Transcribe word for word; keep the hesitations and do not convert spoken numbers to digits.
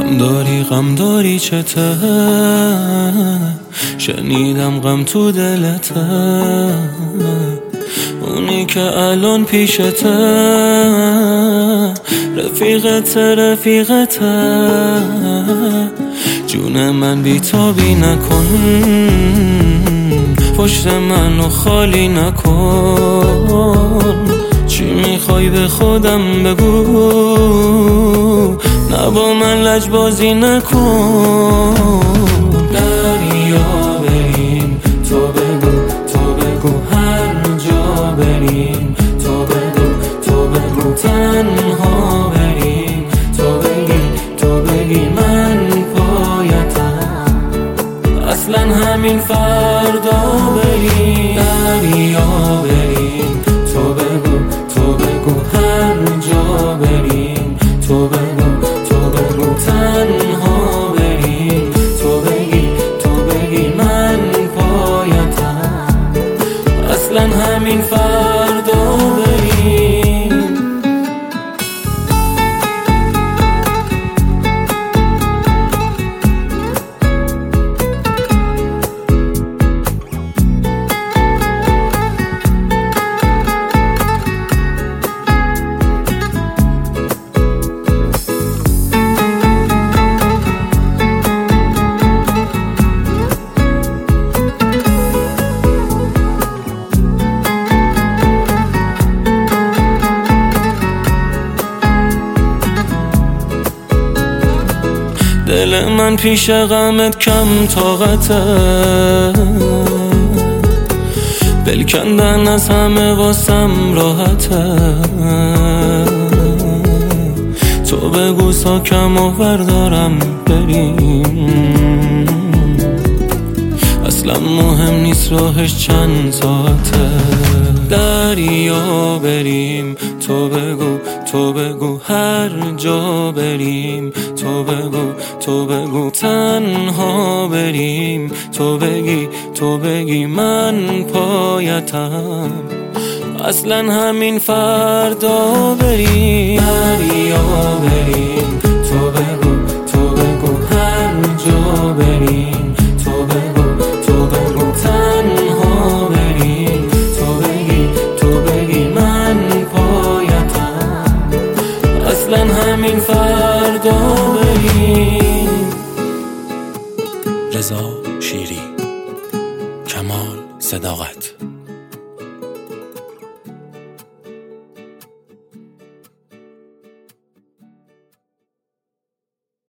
غم داری غم داری چته، شنیدم غم تو دلته، اونی که الان پیشته رفیقته رفیقته. جون من بیتابی نکن، پشت منو خالی نکن. چی میخوای به خودم بگو، نه با من لجبازی نکن. دریا بریم تو بگو تو بگو، هر جا بریم تو بگو تو بگو، تنها بریم تو بگی تو بگی من پایتم، اصلا همین فردا بریم. دریا بریم تو بگو تو بگو، هر جا بریم تو بگو تو بگو، تنها بریم تو بگی تو بگی من پایتم، اصلا همین فردا بریم. دل من پیش غمت کم طاقته، دل کندن از همه واسم راحته. تو بگو ساکم و بردارم بریم، اصلا مهم نیست راهش چند ساعته. دریا بریم تو بگو تو بگو، هر جا بریم تو بگو تو بگو، تنها بریم تو بگی تو بگی من پایتم، اصلا همین فردا بریم. دریا بریم تو بگو تو بگو، هر جا بریم تو بگو تو بگو، تنها بریم تو بگی تو بگی من پایتم، اصلا همین فردا بریم. رضا شیری، کمال صداقت.